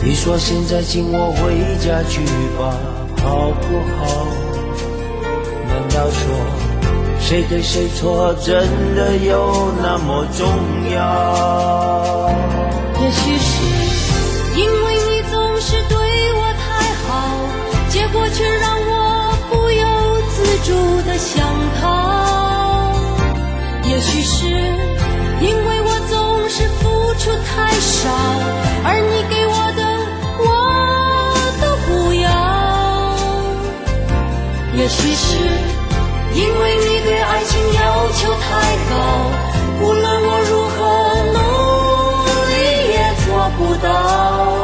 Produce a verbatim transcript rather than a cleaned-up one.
你说现在请我回家去吧，好不好？难道说谁对谁错真的有那么重要？ 也许是因为你总是对我太好，结果却让我不由自主地想逃。也许是因为我总是付出太少，而你给我的我都不要。也许是因为你对爱情要求太高，无论我如何努力也做不到。